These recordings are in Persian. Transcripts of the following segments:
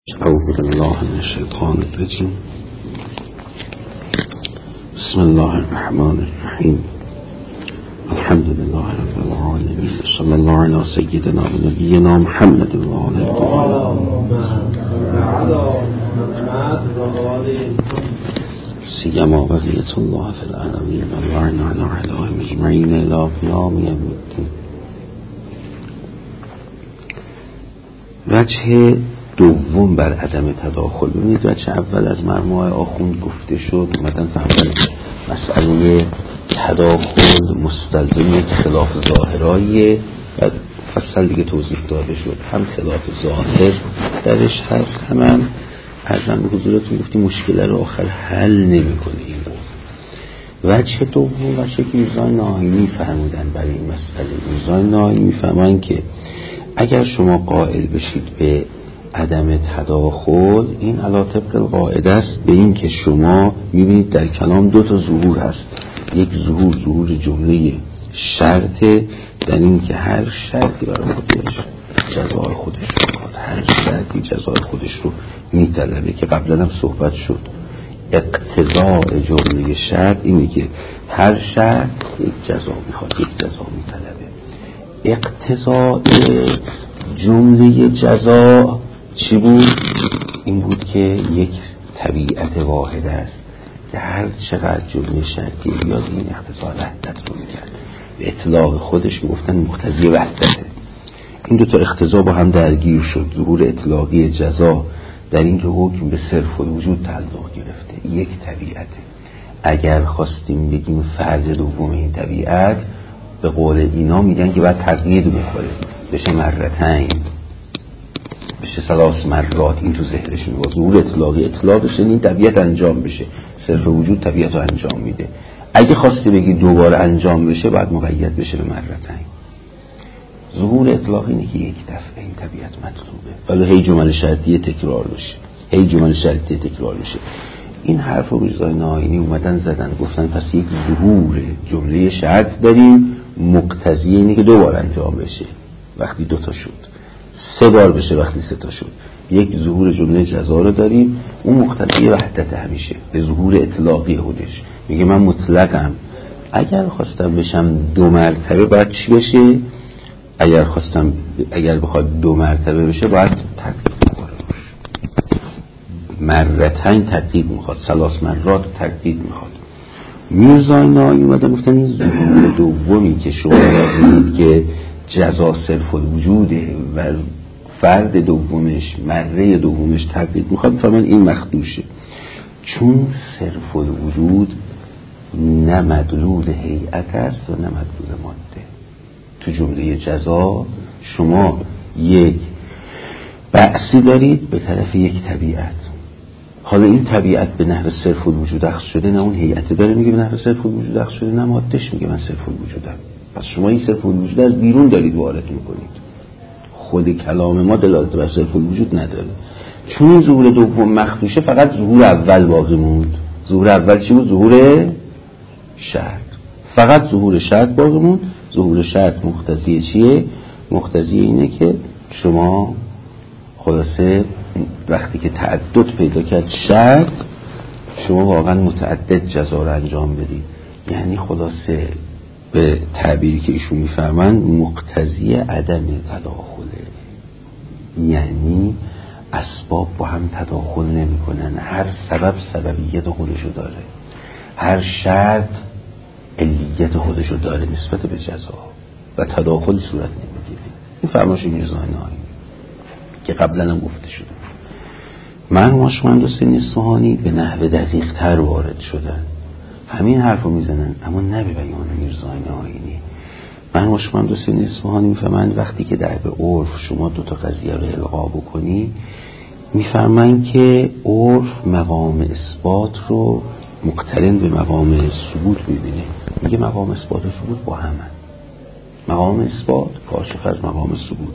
أعوذ بالله من الشيطان الرجيم. بسم الله الرحمن الرحيم. الحمد لله رب العالمين. صلى الله على سيدنا ونبينا محمد وعلى سيما بقية الله في العالمين واللعن على أعدائهم أجمعين إلى قيام يوم الدين. وجه دوم بر عدم تداخل. ببینید وجه اول از مرموهای آخوند گفته شد، اومدن فهمدن مسئله تداخل مستلزم یک خلاف ظاهراییه و فصل دیگه توضیح داده شد، هم خلاف ظاهر درش هست، هم ارزم به حضورتون گفتیم مشکل رو آخر حل نمی‌کنه. این وجه دوم وجه که میرزای ناهینی فرمودن برای این مسئله. میرزای ناهینی میفهمن که اگر شما قائل بشید به عدم تداخل، این علی طبق القاعده است به این که شما میبینید در کلام دو تا ظهور هست. یک ظهور جمله شرطه، در این که هر شرطی برای خودش جزای خودش رو میخواد، هر شرطی جزای خودش رو میطلبه که قبلا هم صحبت شد. اقتضاء جمله شرط اینه که هر شرط یک جزا میخواد، یک جزا میطلبه. اقتضاء جمله جزا چی بود؟ این بود که یک طبیعت واحد است که هر چقدر جمله شرطی بیاد این اقتضاء وحدت رو میکرد. به اطلاق خودش میگفتن مقتضی وحدته. این دو تا اقتضا با هم درگیر شد. ظهور اطلاقی جزا در این که حکم به صرف الوجود تعلق گرفته، یک طبیعته. اگر خواستیم بگیم فرد دوم این طبیعت، به قول اینا میگن که باید تقیید بخوره، بشه مرتين، بشه ثلاث مرات. این تو ذهنش میگه ظهور اطلاقی اطلاقش این طبیعت انجام بشه، صرف وجود طبیعت رو انجام میده. اگه خواستی بگی دوباره انجام بشه باید مقید بشه به مرتين. ظهور اطلاقی اینه که یک دفعه این طبیعت مطلوبه، ولی هی جمله شرطیه تکرار بشه، هی جمله شرطیه تکرار بشه. این حرف رو میرزای ناهینی اومدن زدن، گفتن پس یک ظهور جمله شرط داریم مقتضی اینه که دو بار انجام بشه وقتی دوتا شد، سه بار بشه وقتی سه تا شد. یک ظهور جمله جزا رو داریم، اون مقتضی وحدت همیشه به ظهور اطلاقی خودش. میگه من مطلقم، اگر خواستم بشم دو مرتبه باید چی بشه؟ اگر بخواد دو مرتبه بشه باید تقدید بخوره، مرتين تقدید میخواد، ثلاث مرات تقدید میخواد. میرزای ناهینی اومدن گفتن این ظهور دومی که شما میگید که جزا صرف الوجوده و فرد دومش مره دومش تقدید میخواد، فرمان این مخدوشه، چون صرف الوجود نه مدلول هیئت است و نه مدلول ماده. تو جمله جزا شما یک بحثی دارید به طرف یک طبیعت. حالا این طبیعت به نحو صرف الوجود اخذ شده، نه اون هیئت داره میگه به نحو صرف الوجود اخذ شده، نه مادهش میگه من صرف الوجودم. پس شما این صرف الوجود از بیرون دارید وارد میکنید، خود کلام ما دلالت بر صرف الوجود نداره. چون این ظهور دوم مخدوشه، فقط ظهور اول باقی موند. ظهور اول چی بود؟ ظهور شرط. فقط ظهور شرط باقی موند. ظهور شرط مقتضی چیه؟ مقتضی اینه که شما خلاصه وقتی که تعدد پیدا کرد شرط، شما واقعا متعدد جزا رو انجام بدید. یعنی خلاصه به تعبیری که ایشون میفرمن مقتضی عدم تداخله، یعنی اسباب با هم تداخل نمی کنن، هر سبب سببیت خودشو داره، هر شرط علیت خودشو داره نسبت به جزا و تداخل صورت نمیگیره. این فرمایش میرزای ناهینی که قبلا هم گفته شده. مرحوم حسین اصفهانی به نحو دقیق تر وارد شدن، همین حرف رو میزنن اما نه به بیان میرزای ناهینی. مرحوم حسین اصفهانی میفهمند وقتی که در به عرف شما دوتا قضیه رو القا بکنی، میفهمند که عرف مقام اثبات رو مقترن به مقام ثبوت میبینه. میگه مقام اثبات و ثبوت با همن، مقام اثبات کاشف از مقام ثبوت.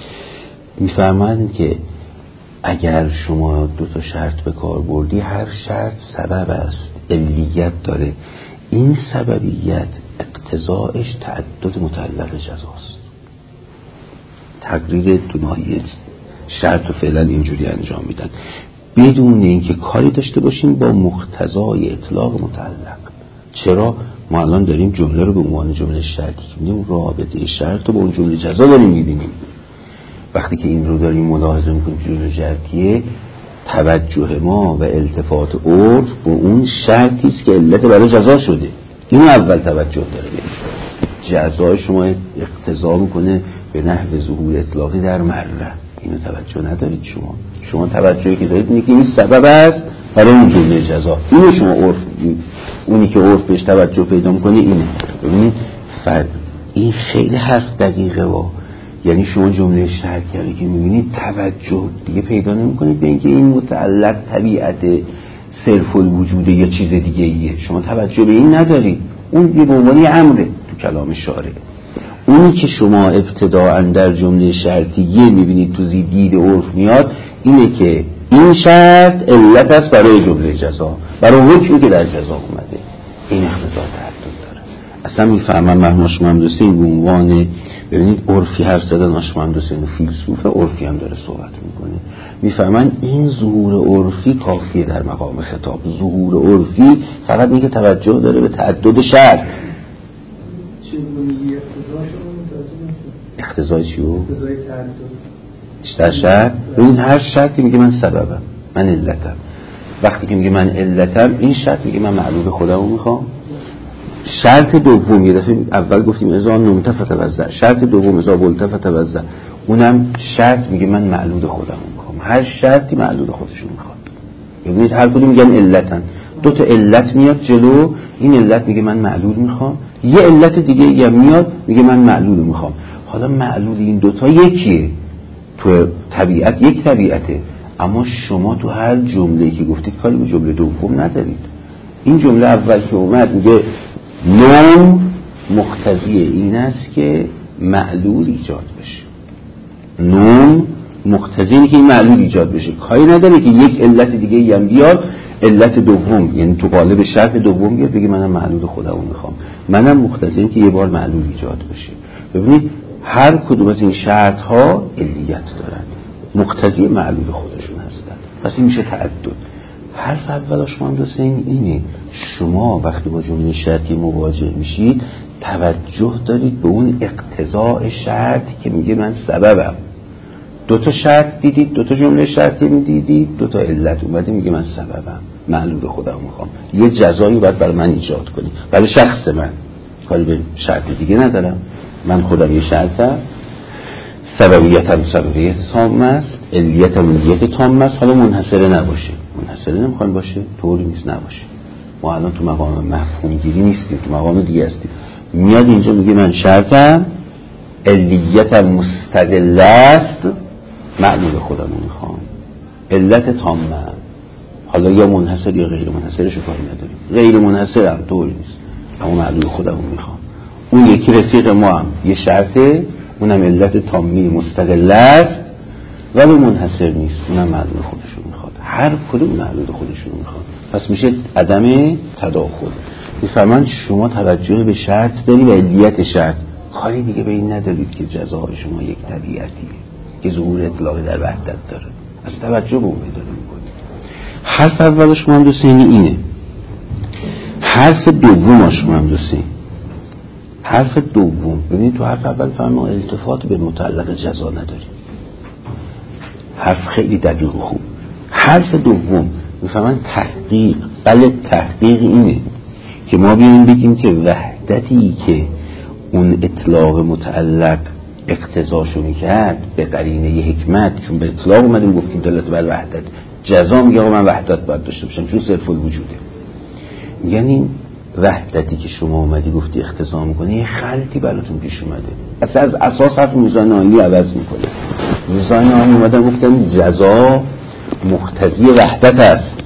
میفهمند که اگر شما دو تا شرط به کار بردی، هر شرط سبب است، علیت داره، این سببیت اقتضاعش تعدد متعلق جزاست. تقریر دونایی شرط رو فعلا اینجوری انجام میدن بدون اینکه کاری داشته باشیم با مقتضای اطلاق متعلق. چرا ما الان داریم جمله رو به عنوان جمله شرطی می‌بینیم، رابطه شرط رو با اون جمله جزا داریم می‌بینیم. وقتی که این رو داریم ملاحظه می‌کنیم جمله شرطیه، توجه ما و التفات عرف به اون شرطی است که علت برای جزا شده، اینو اول توجه داره. جزای شما اقتضا میکنه به نحو ظهور اطلاقی در مره، اینو توجه ندارید. شما توجهی که دارید اینه که این سبب است برای اون جمله جزا. اینو شما عرف، اونی که عرف بهش توجه پیدا میکنه اینه. ببینید این خیلی حرف دقیقه یعنی شما جمله شرطی که میبینید توجه دیگه پیدا نمیکنید به اینکه این متعلق طبیعت صرف الوجوده یا چیز دیگه ایه. شما توجه به این ندارید، اون یه به عنوان امره تو کلام شارع. اونی که شما ابتداءً در جمله شرطیه میبینید تو دید عرف میاد اینه که این شرط علت است برای جمله جزا، برای حکمی که در جزا اومده. این اقتضا تعدد داره. اصلا میفهمم مرحوم محمد حسین به عنوان، ببینید عرفی حرف زدن محمد حسین و فیلسوف عرفی هم داره صحبت میکنه، میفهمن این ظهور عرفی کافیه در مقام خطاب. ظهور عرفی فقط اینکه توجه داره به تعدد شرط. اقتضای چیو؟ اقتضای تعدد در شرط. ببین هر شرطی میگه من سببم، من علتم. وقتی که میگه من علتم، این شرط میگه من معلول خودم رو میخوام. شرط دوم، یه دفعه اول گفتیم اذا نمت فتوزع، شرط دوم اذا بلت فتوزع، اونم شرط میگه من معلول خودم رو میخوام. هر شرطی معلول خودشون میخواد. ببینید هر کدوم میگن علتن، دو تا علت میاد جلو، این علت میگه من معلول میخوام، یه علت دیگه یه میاد میگه من معلول میخوام. حالا معلول این دوتا یکیه، تو طبیعت یک طبیعته، اما شما تو هر جمله‌ای که گفتید کاری به جمله دوم ندارید. این جمله اول که اومد میگه نوم مقتضی این است که معلول ایجاد بشه. نوم مقتضی اینه که این معلول ایجاد بشه، کاری نداره که یک علت دیگه هم بیاد، علت دوم یعنی تو قالب شرط دوم بیاد بگه منم معلول خودمو میخوام، منم مقتضیم که یه بار معلول ایجاد بشه. ببینید هر کدوم از این شرط ها علیت دارن، مقتضی معلول خودشون هستن، پس این میشه تعدد. حرف اولش من دوستین اینه، شما وقتی با جمله شرطی مواجه میشید توجه دارید به اون اقتضاء شرطی که میگه من سببم. دو تا شرط دیدید، دو تا جمله شرطی میدیدید، دو تا علت اومده میگه من سببم، معلول خودم میخوام، یه جزایی باید برای من ایجاد کنی، برای شخص من، کاری به شرط دیگه ندارم، من خودم یه شرطم، سببیتم سببیت تام است، علیتم علیت تام است. حالا منحصره نباشه، منحصره نمیخوان باشه، طوری نیست نباشه. ما الان تو مقام مفهوم گیری نیستیم، تو مقام دیگه هستیم. میاد اینجا میگه من شرطم، علیتم مستقل است، معلول خودم رو میخوام، علت تامه. حالا یا منحصر یا غیر منحصرشو کاری نداریم، غیر منحصر هم طوری نیست، اما معلول خودم رو میخوام. اون یکی رفیق ما هم یه شرطه، اونم علت تامی مستقل است ولی منحصر نیست، اونم معلول خودشون میخواد. هر کدوم معلول خودشون میخواد، پس میشه عدم تداخل. میفهمن شما توجه به شرط داری و علیت شرط، کاری دیگه به این ندارید که جزای شما یک طبیعتیه که ظهور اطلاقی در وحدت داره، از توجه به اون پیدا میکنید. حرف اولش مهندسینی اینه. حرف دومش مهندسین، حرف دوم، ببینید تو حرف اول فهمه التفات به متعلق جزا نداریم، حرف خیلی دقیق و خوب. حرف دوم میفهمن تحقیق، بله تحقیق اینه که ما بیاییم بگیم که وحدتی که اون اطلاق متعلق اقتضاشو میکرد به قرینه ی حکمت، چون به اطلاق اومدیم گفتیم دلالت بر وحدت، جزا میگه آقا من وحدت باید داشته باشم چون صرف الوجوده. یعنی وحدتی که شما اومدی گفتی اقتضا میکنه، یه خلطی براتون پیش اومده، اصلا از اساس حرف میزان آنی عوض میکنه. میزان آنی اومدن گفتن جزا مقتضی وحدت است،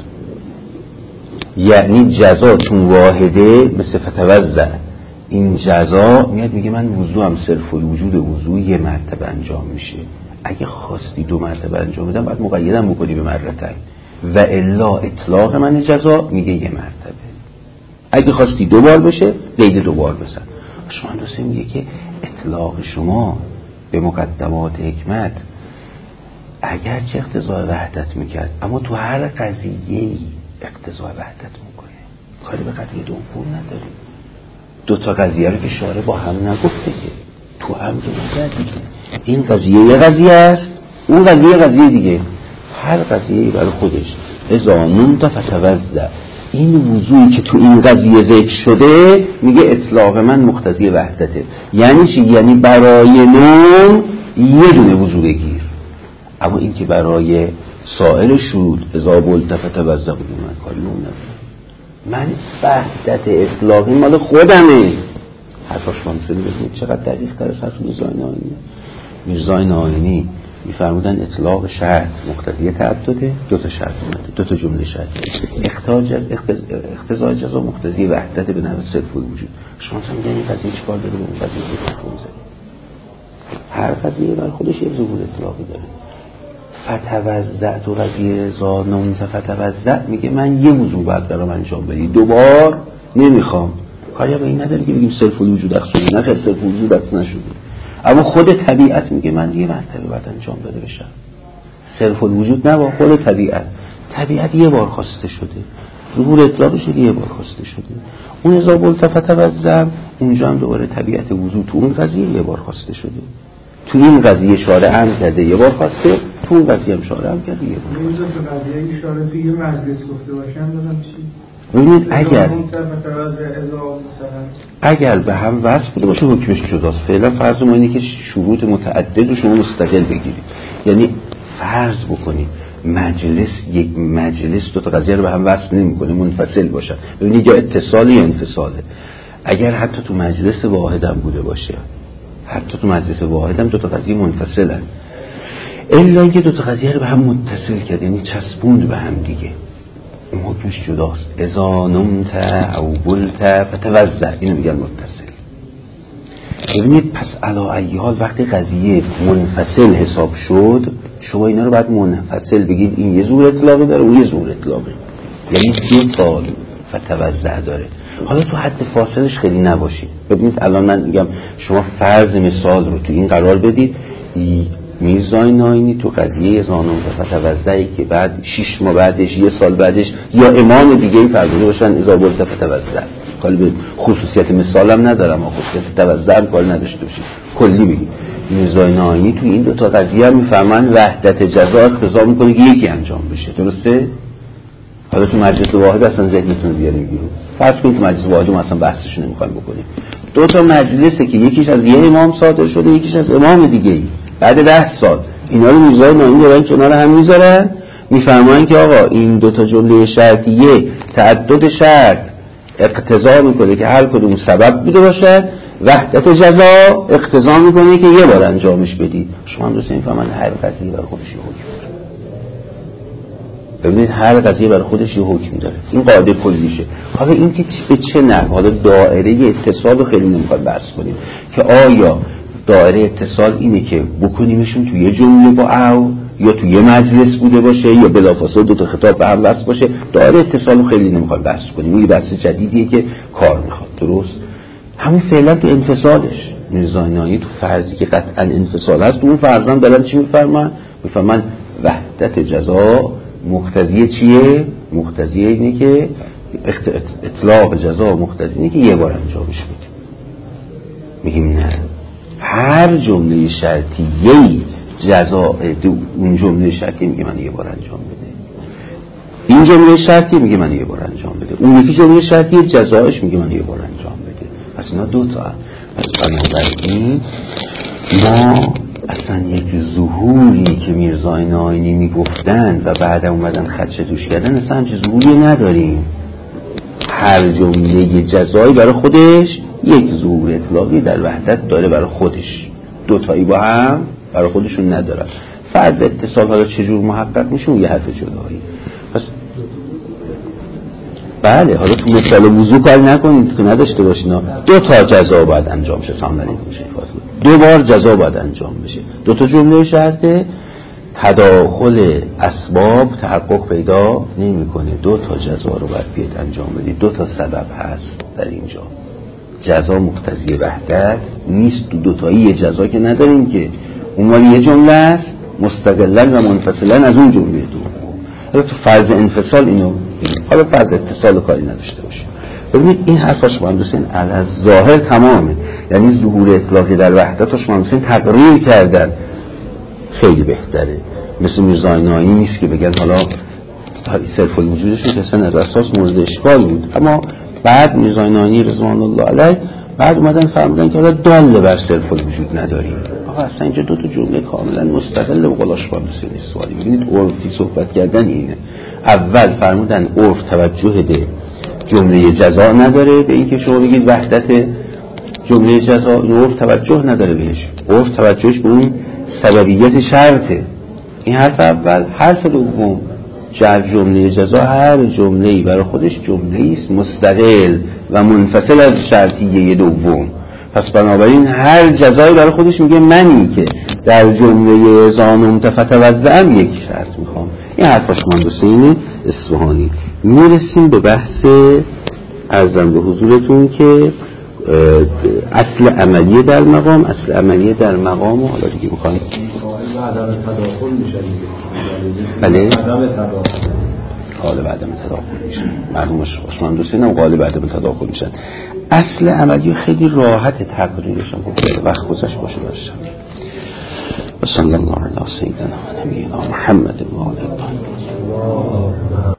یعنی جزا چون واحده به صفت وزع، این جزا میاد میگه من وضوعم صرف الوجود، وضوع یه مرتبه انجام میشه، اگه خواستی دو مرتبه انجام بدم باید مقیدم بکنی به مرتين، و الا اطلاق من جزا میگه یه مرتبه، اگه خواستی دو بار بشه قید دو بار بزن. شما دوسته میگه که اطلاق شما به مقدمات حکمت اگر چه اقتضای وحدت میکرد، اما تو هر قضیه‌ای اقتضای وحدت میکنه، کاری به قضیه دوم نداره. دو تا قضیه رو که شارع با هم نگفته که تو هم که دیگه این قضیه یه قضیه است، اون قضیه دیگه، هر قضیه‌ای برای خودش. اذا نمت فتوضأ، این وضوعی که تو این قضیه ذکر شده میگه اطلاق من مقتضی وحدته. یعنی چی؟ یعنی برای نوم یه دونه وضو بگیر، اما این که برای سائل شود اذا بلت فتوضأ بگیر من کاری نوم ندارم. من وحدت اطلاقی مال خودمه. حرفاش منصوری بزنید چقدر دقیق تر از حرف میرزای نائینی میفرمودن اطلاق شرط مقتضی تعدده، دو تا شرط اومده، دو تا جمله شرط، اقتضای جزا مقتضی وحدت به نحو صرف الوجود. شما مثلا میگن این قضیه چیکار داره به اون قضیه چیکار می‌ذاره؟ هر قضیه برای خودش یه ظهور اطلاقی داره. فتوضأ تو قضیه زانون فتوضأ میگه من یه وضو بعد برام انجام بدی، دوبار نمیخوام. کاری به این نداره که بگیم صرف الوجود اخصی، نه خیر صرف الوجود اخص نشده، اما خود طبیعت میگه من یه مرتبه باید انجام داده بشم. صرف الوجود نه، با خود طبیعت یه بار خواسته شده، ظهور اطلاقش یه بار خواسته شده. اون اذا بلت فتوضأ اونجا هم دوباره طبیعت وضو تو اون قضیه یه بار خواسته شده. تو این قضیه شارع هم کرده یه بار خواسته، تو اون قضیه هم شارع هم کرده یه بار. می‌ذاره تو قضیه شارع تو یه مجلس گفته باشن دادم چی؟ ببینید اگر به هم وصل بوده باشه حکمش جداست. فعلا فرض ما اینه که شروط متعدد رو شما مستقل بگیرید، یعنی فرض بکنید یک مجلس دو تا قضیه رو به هم وصل نمی‌کنه، منفصل باشن. ببینید یا اتصال یا انفصاله. اگر حتی تو مجلس واحدم بوده باشه، حتی تو مجلس واحدم دو تا قضیه منفصلن، الا اینکه دو تا قضیه رو به هم متصل کرد، یعنی چسبوند به هم دیگه، اون حکمش جداست. اذا نمت او بلت فتوضأ، اینو میگن متصل. ببینید پس علی ای حال وقتی قضیه منفصل حساب شد، شما اینا رو باید منفصل بگید، این یه ظهور اطلاقی داره، اون یه ظهور اطلاقی، یعنی دو تا فتوضأ داره. حالا تو حد فاصلش خیلی نباشید. ببینید الان من میگم شما فرض مثال رو تو این قرار بدید، میرزای نائینی تو قضیه زانون و فتوضأی که بعد 6 ماه بعدش، یه سال بعدش یا امام دیگه فرموده باشن اذا بلت فتوضأ، کاری به خصوصیت مثالم ندارم، خصوصیت توضأ هم کاری نداشته باشید، کلی بگید. میرزای نائینی تو این دو تا قضیه هم میفرمان وحدت جزا اقتضا میکنه که یکی انجام بشه، درسته؟ حالا تو مجلس واحد اصلا ذهنتون بیاریم بیرون، فرض کنید تو مجلس واحد ما اصلا بحثش نمیخوایم بکنیم، دو تا مجلسه که یکیش از یه امام صادر شده، یکیش از امام دیگه‌ای، بعد 10 سال اینا رو میذارن نائینی دارن کنار هم میذارن، میفرماین که آقا این دو تا جمله شرطیه تعدد شرط اقتضا میکنه که هر کدوم سبب بوده باشد، وحدت جزا اقتضا میکنه که یه بار انجامش بدید. شما هم درست میفهمن هر قضیه برای خودش یه حکم داره. ببینید هر قضیه برای خودش یه حکم داره، این قاعده کلیشه. حالا این که به چه نحو، حالا دایره اتصال رو خیلی نمیخواد بحث کنیم که آیا دایره اتصال اینه که بکنیمشون توی یه جمله با او، یا توی یه مجلس بوده باشه، یا بلافاصله دو تا خطاب به هم وصل باشه. دایره اتصال رو خیلی نمیخواد بحث کنیم، این بحث جدیدیه که کار میخواد، درست؟ همون فعلا تو انفصالش میرزای نائینی تو فرضی که قطعا انفصال هست، اون فرضاً دارن چی میفرمان وحدت جزا مقتضی چیه؟ مقتضی اینه که اطلاق جزا مقتضی اینه که یه بار انجامش بده. میگیم نه، هر جمله شرطی یه جزا، اون جمله شرطی میگه من یه بار انجام بده، این جمله شرطی میگه من یه بار انجام بده، اون یکی جمله شرطی جزایش میگه من یه بار انجام بده. پس اینا دو تا هم. پس بنابراین ما اصلا یک ظهوری که میرزای نائینی میگفتن و بعد اومدن خدشه دوش کردن اصلا همچه ظهوری نداریم. هر جمله جزایی برای خودش یک ظهور اطلاقی در وحدت داره برای خودش، دوتایی با هم برای خودشون ندارن. فرض اتصال حالا چجور محقق میشه یه حرف جدایی. پس بله، حالا تو مثال وضو کار نکنید که نداشته باشین، دو تا جزا باید انجام شه، سامدنی میشه دو بار جزا باید انجام بشه، دو تا جمله شرطه، تداخل اسباب تحقق پیدا نمیکنه، دو تا جزا رو باید بیاد انجام بدید، دو تا سبب هست در اینجا. جزا مقتضی وحدت نیست، دو تایی جزا که نداریم که، اون مال یه جمله است، مستقلا و منفصلا از اون جمله دوم. حالا تو فرض انفصال اینو حالا فرض اتصال کاری نداشته باشه. ببینید این حرفاش مهندسین علی ظاهر تمامه، یعنی ظهور اطلاقی در وحدتش مهندسین تقریر کردن خیلی بهتره. مثل میرزا اینایی نیست که بگن حالا صرف الوجودشون که اصلا از اساس مورد اشکال بود، اما بعد میرزا اینایی رضوان الله علیه بعد اومدن فرمودن که حالا دال بر صرف الوجود نداریم. آقا اصلا اینجا دو تا جمله کاملا مستقل و قلاش مهندسین استواری. ببینید عرفی صحبت کردن اینه. اول فرمودن عرف توجه به جمله جزا نداره، به اینکه شما بگید وحدت جمله جزا، این عرف توجه نداره بهش. عرف توجهش به اون سببیت شرطه. این حرف اول. حرف دوم، جمله جزا هر جمله‌ای برای خودش جمله‌ای است مستقل و منفصل از شرطیه دوم. پس بنابراین هر جزایی برای خودش میگه منی که در جمله زانم تفتوزعم یک شرط میخوام. این حرفاش مهندسین اصفهانی. میرسیم به بحث عرضم به حضورتون که اصل عملیه در مقام. اصل عملیه در مقام و حالا دیگه میخوایم عدم تداخل میشه دیگه. بله؟ عدم تداخل. غالب عدم تداخل میشه. مرحومش باش مهندسین هم غالب عدم تداخل میشن. اصل عملیه خیلی راحت تقریرش هم خب وقت گذشت باشه برشم. و صلی الله علی سیدنا و نبینا محمد و آله